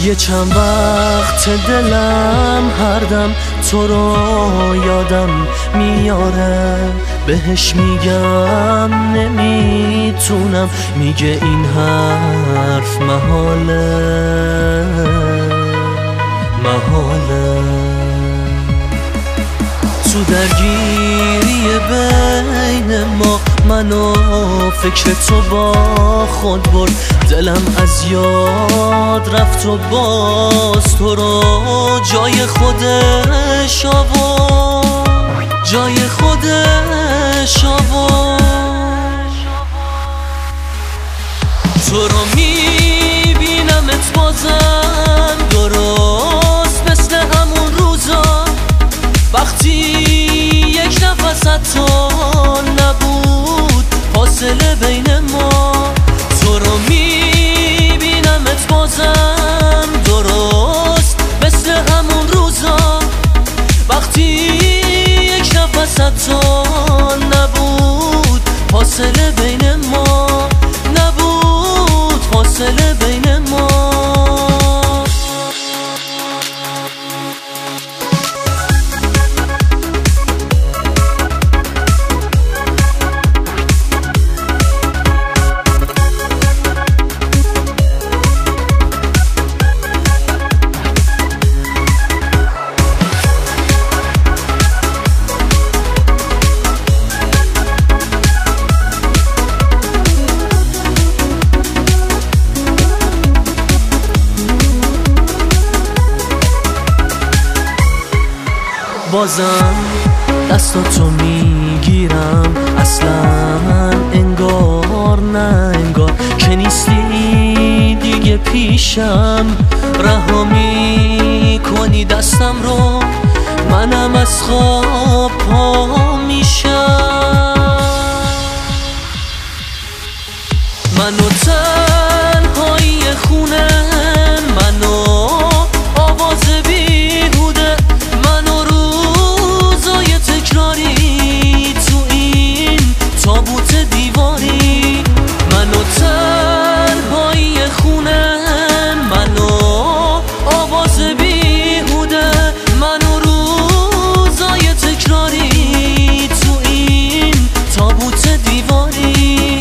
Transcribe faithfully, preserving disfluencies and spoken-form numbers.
یه چند وقت دلم هر دم تو رو یادم میاره، بهش میگم نمیتونم، میگه این حرف محاله محاله. تو درگیری بین ما من و فکر تو با خود برد، دلم از یاد رفت و باز تو رو جای خودش آورد، جای خودش آورد. تو رو میبینمت بازم درست مثل همون روزا، وقتی یک نفس حتی نبود فاصله بین ما. تو رو میبینمت بازم درست مثل همون روزا، وقتی یک نفس حتی نبود فاصله بین ما، نبود فاصله بین ما. بازم دستاتو میگیرم، اصلا انگار نه انگار که نیستی دیگه پیشم، رها میکنی دستم رو، منم از خواب پا میشم. منو تنهایی خونه، منو آواز بیهوده، منو روزای تکراری تو این تابوت دیواری. منو تنهایی خونه، منو آواز بیهوده، منو روزای تکراری تو این تابوت دیواری.